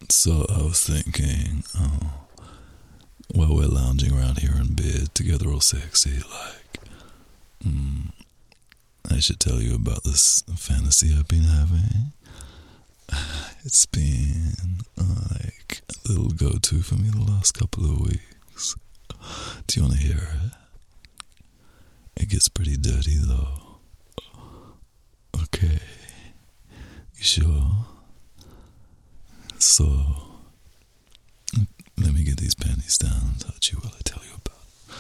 So I was thinking, while we're lounging around here in bed together all sexy, I should tell you about this fantasy I've been having. It's been like a little go-to for me the last couple of weeks. Do you want to hear it? It gets pretty dirty though. Okay. You sure? So, let me get these panties down and touch you while I tell you about it.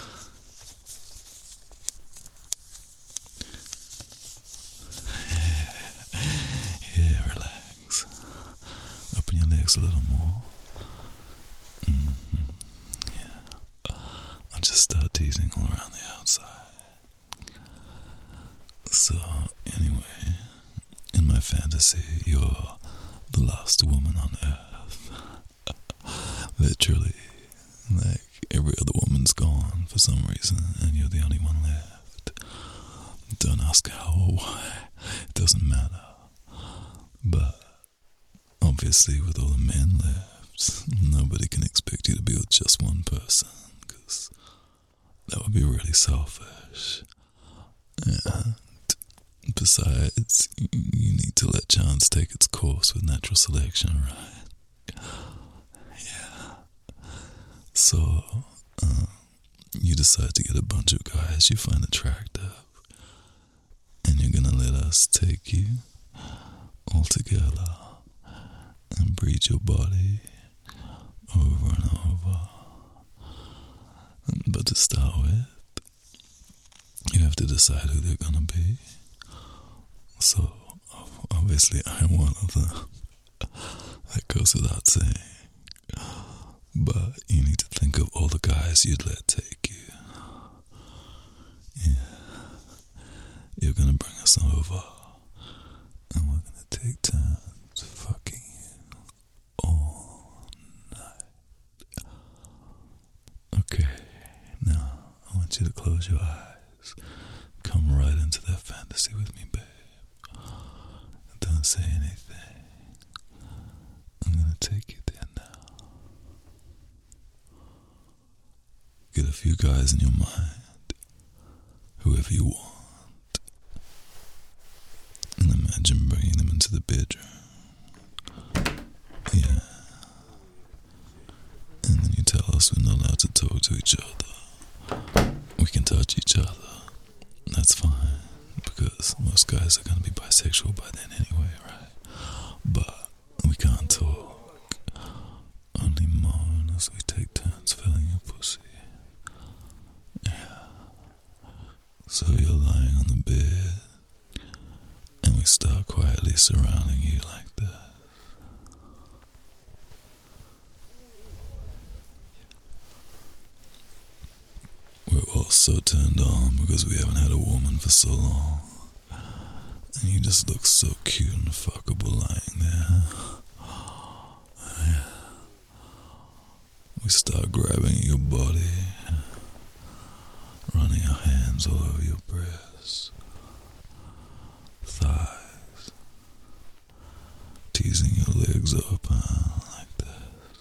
Yeah, relax. Open your legs a little more. Yeah. I'll just start teasing all around the outside. So, anyway, in my fantasy, you're the last woman on earth. Literally. Like, every other woman's gone for some reason, and you're the only one left. Don't ask how or why. It doesn't matter. But, obviously, with all the men left, nobody can expect you to be with just one person, because that would be really selfish. And besides, you need to let chance take its course with natural selection, right? Yeah. So, you decide to get a bunch of guys you find attractive, and you're gonna let us take you all together and breed your body over and over. But to start with, you have to decide who they're gonna be. So, obviously, I'm one of them. That goes without saying. But you need to think of all the guys you'd let take you. Yeah. You're gonna bring us over, and we're gonna take turns fucking you all night. Okay, now I want you to close your eyes. Come right into that fantasy with me, babe. Don't say anything. I'm gonna take you there now. Get a few guys in your mind, whoever you want, and imagine bringing them into the bedroom. Yeah. And then you tell us we're not allowed to talk to each other. We can touch each other. That's fine, because most guys are going to be bisexual by then anyway, right? But we can't talk. Only moan as we take turns filling your pussy. Yeah. So you're lying on the bed, and we start quietly surrounding you like this. We're all so turned on because we haven't had a woman for so long. And you just look so cute and fuckable lying there. Yeah. We start grabbing at your body, running our hands all over your breasts, thighs, teasing your legs open like this.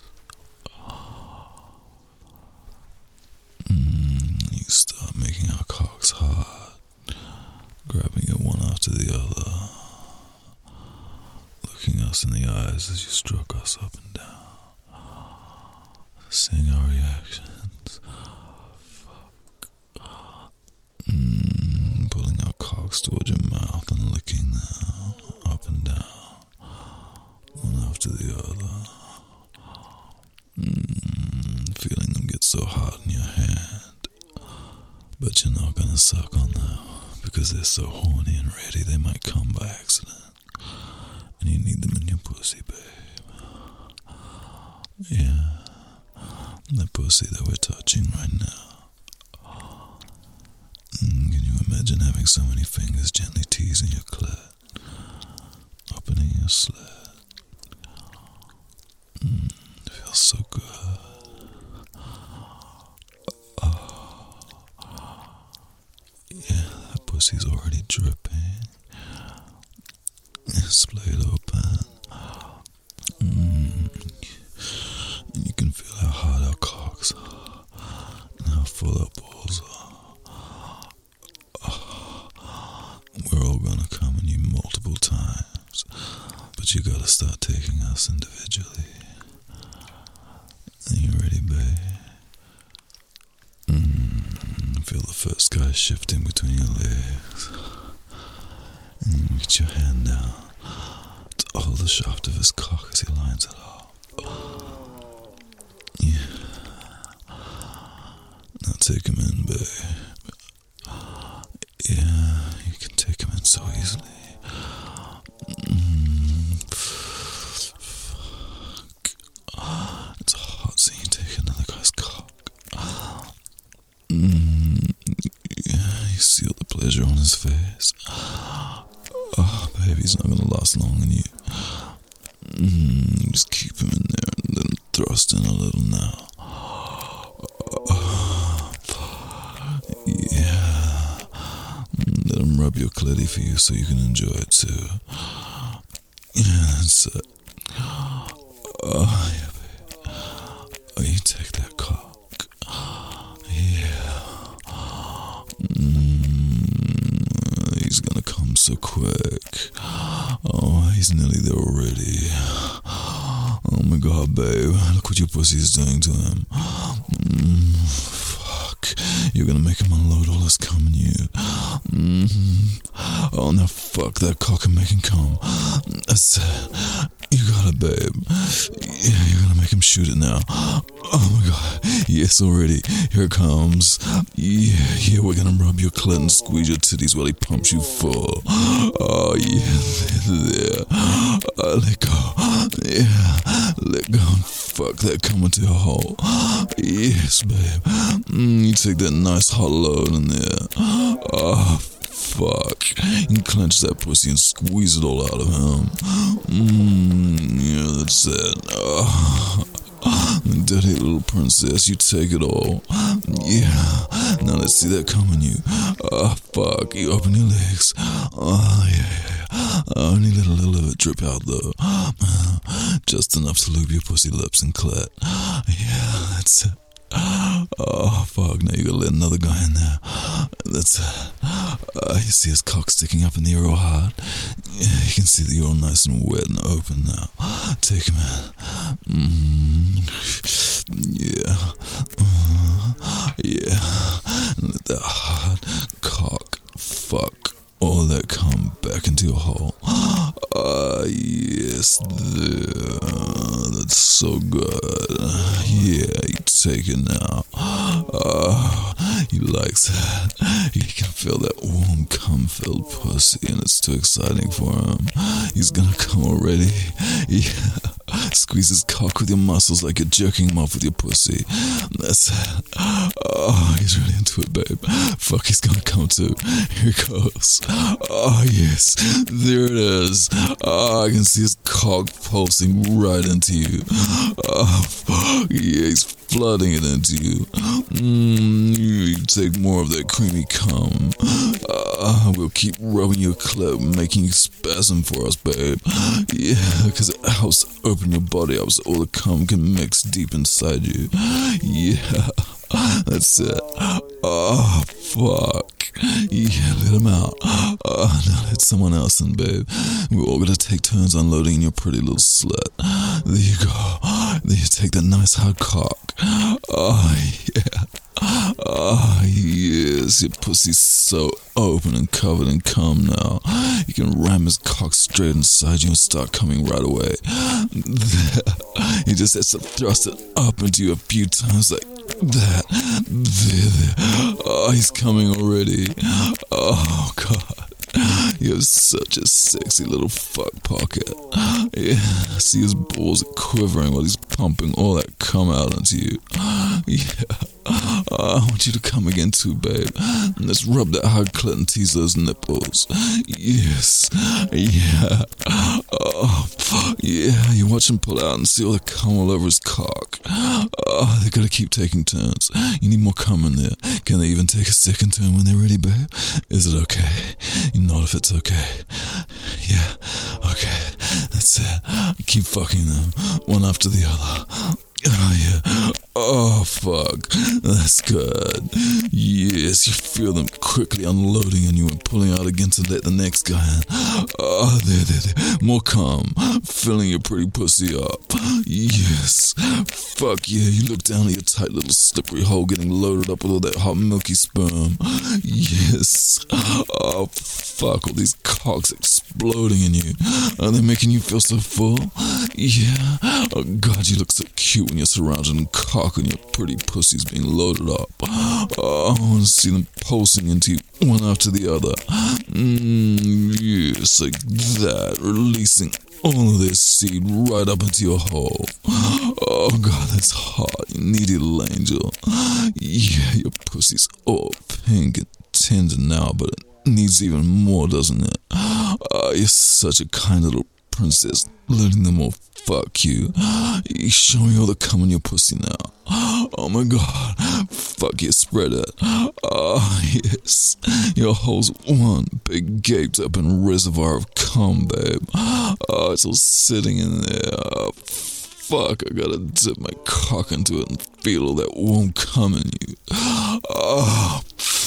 You start making our cocks hard, grabbing it one after the other, looking us in the eyes as you stroke us up and down, seeing our reactions. Fuck. Pulling our cocks towards your mouth and licking them up and down, one after the other. Feeling them get so hot in your hand, but you're not gonna suck on them because they're so horny and ready they might come by accident, and you need them in your pussy, babe. Yeah, the pussy that we're touching right now. Can you imagine having so many fingers gently teasing your clit, opening your slit? It feels so good. Yeah, that pussy's already dripping. It's splayed open. but you gotta start taking us individually. Are you ready, babe? Feel the first guy shifting between your legs. And you reach your hand down to hold the shaft of his cock as he lines it up. Yeah. Now take him in, babe. Yeah, you can take him in so easily. Fuck. It's hot seeing you take another guy's cock. Yeah, you see all the pleasure on his face. Oh, baby, he's not gonna last long in you. Just keep him in there and let him thrust in a little now. Yeah. Let him rub your clitty for you so you can enjoy it too. Yeah, that's it. Oh, yeah, babe. Oh, you take that cock. Yeah. He's gonna come so quick. Oh, he's nearly there already. Oh my god, babe. Look what your pussy is doing to him. Fuck. You're gonna make him unload all this cum in you. Oh, now fuck that cock and make him come. That's it. You got it, babe. Yeah, you're gonna make him shoot it now. Oh my god. Yes, already. Here it comes. Yeah, we're gonna rub your clit and squeeze your titties while he pumps you full. Oh, yeah, there. Let go. Yeah, let go and fuck that cum into your hole. Yes, babe. You take that nice hot load in there. Oh, fuck. You clench that pussy and squeeze it all out of him. Yeah, that's it. Dirty little princess, you take it all. Yeah, now let's see that coming you. Fuck, you open your legs. Oh, yeah. Only let a little of it drip out though. Just enough to lube your pussy lips and clit. Yeah, that's it. Oh, fuck, now you gotta let another guy in there. That's it. You see his cock sticking up in the air real hard. Yeah, you can see that you're all nice and wet and open now. Take him in. Yeah. Yeah. And let that hard cock fuck all that cum back into your hole. Yes, there. That's so good. Yeah, you take it now. He likes that. He can feel that warm, cum-filled pussy, and it's too exciting for him. He's gonna come already. Yeah. Squeeze his cock with your muscles like you're jerking him off with your pussy. That's it. Oh, he's really into it, babe. Fuck, he's gonna come too. Here it goes. Oh, yes. There it is. Oh, I can see his cock pulsing right into you. Oh, fuck. Yeah, he's flooding it into you. You take more of that creamy cum. We'll keep rubbing your clit, making you spasm for us, babe. Yeah, because it helps open your body up so all the cum can mix deep inside you. Yeah, that's it. Oh, fuck. Yeah, let him out. Now let someone else in, babe. We're all gonna take turns unloading your pretty little slut. There you go. There you take that nice hard cock. Oh, yeah. Oh, yes, your pussy's so open and covered in cum now. You can ram his cock straight inside you and start coming right away. He just has to thrust it up into you a few times like that. There. Oh, he's coming already. Oh, God. You have such a sexy little fuck pocket. Yeah, I see his balls quivering while he's pumping all that cum out into you. Yeah. I want you to come again too, babe. Let's rub that hard clit and tease those nipples. Yes. Yeah. Oh, yeah. You watch him pull out and see all the cum all over his cock. Oh, they gotta keep taking turns. You need more cum in there. Can they even take a second turn when they're ready, babe? Is it okay? You nod if it's okay. Yeah. Okay. That's it. Keep fucking them, one after the other. Oh, yeah. Oh, fuck. That's good. Yes, you feel them quickly unloading on you and pulling out again to let the next guy in. Oh, there. More cum, filling your pretty pussy up. Yes, fuck yeah, you look down at your tight little slippery hole getting loaded up with all that hot milky sperm. Yes, oh fuck, all these cocks exploding in you. Are they making you feel so full? Yeah, oh god, you look so cute when you're surrounded in cock and your pretty pussy's being loaded up. Oh, I want to see them pulsing into you one after the other. Yes, like that, releasing all of this seed right up into your hole. Oh god, that's hot, you needy little angel. Yeah, your pussy's all pink and tender now, but it needs even more, doesn't it? You're such a kind little princess, letting them all fuck you. You show me all the cum in your pussy now. Oh my god, fuck you, spread it. Oh yes, your hole's one big gaped open reservoir of cum, babe. Oh, it's all sitting in there. Oh, fuck, I gotta dip my cock into it and feel all that warm cum in you. Oh,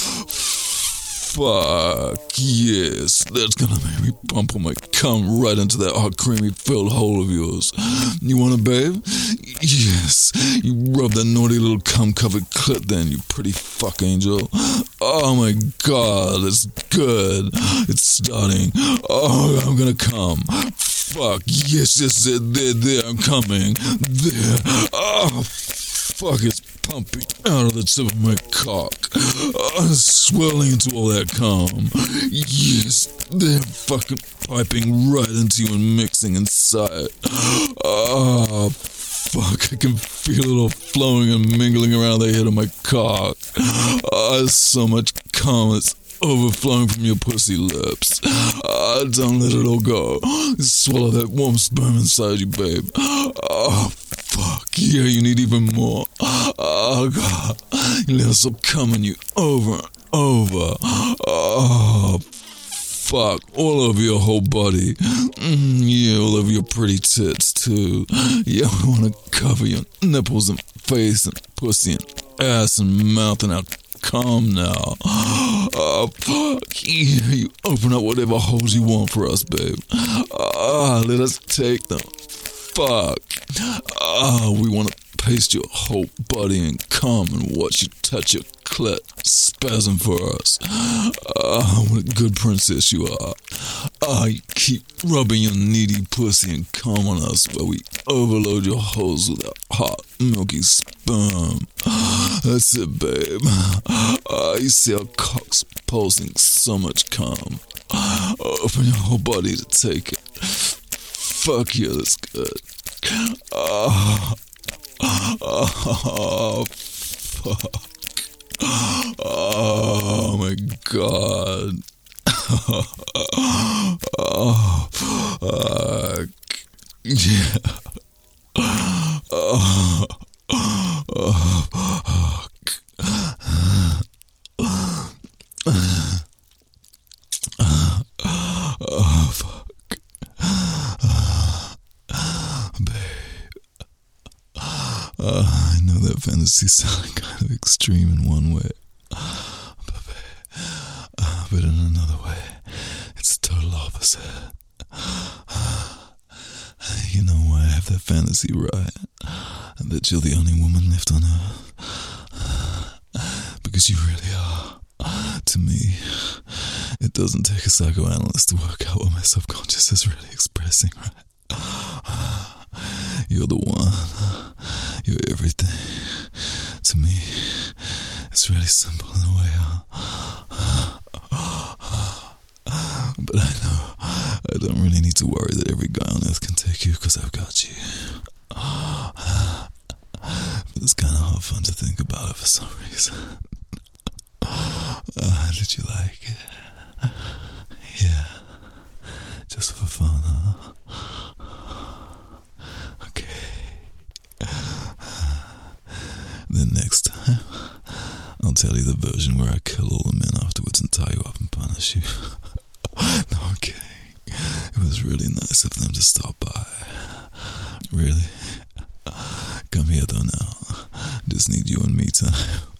fuck, yes, that's gonna make me pump all my cum right into that hot creamy filled hole of yours. You want it, babe? Yes, you rub that naughty little cum covered clit then, you pretty fuck angel. Oh my god, it's good. It's starting. Oh, I'm gonna come. Fuck, yes, there, I'm coming. There. Oh, fuck, it's pumping out of the tip of my cock. Swirling into all that cum. Yes, they're fucking piping right into you and mixing inside. Oh, fuck, I can feel it all flowing and mingling around the head of my cock. There's so much cum, it's overflowing from your pussy lips. Don't let it all go. Swallow that warm sperm inside you, babe. Oh, fuck, yeah, you need even more. Oh, God, you let us all come on you over and over. Oh, fuck, all over your whole body. Yeah, all over your pretty tits, too. Yeah, I want to cover your nipples and face and pussy and ass and mouth and out. Come now. Oh, fuck. Yeah, you open up whatever holes you want for us, babe. Let us take them. Fuck. We want to paste your whole body in cum and watch you touch your clit, spasm for us. What a good princess you are. You keep rubbing your needy pussy and cum on us while we overload your holes with that hot, milky sperm. That's it, babe. You see our cocks pulsing so much cum. Open your whole body to take it. Fuck yeah, that's good. Fuck. Oh my god. Fuck. Yeah. Fuck. Fuck. Babe. I know that fantasy sounds kind of extreme in one way, but in another way, it's the total opposite. You know why I have that fantasy, right? That you're the only woman left on earth. Because you really are. To me, it doesn't take a psychoanalyst to work out what my subconscious is really expressing, right? You're the one. You're everything. To me, it's really simple in a way, But I know I don't really need to worry that every guy on earth can take you, because I've got you. But it's kind of hard fun to think about it for some reason. Did you like it? Yeah. Just for fun, huh? Okay. Then next time, I'll tell you the version where I kill all the men afterwards and tie you up and punish you. No, I'm kidding. It was really nice of them to stop by. Really. Come here though now. Just need you and me time.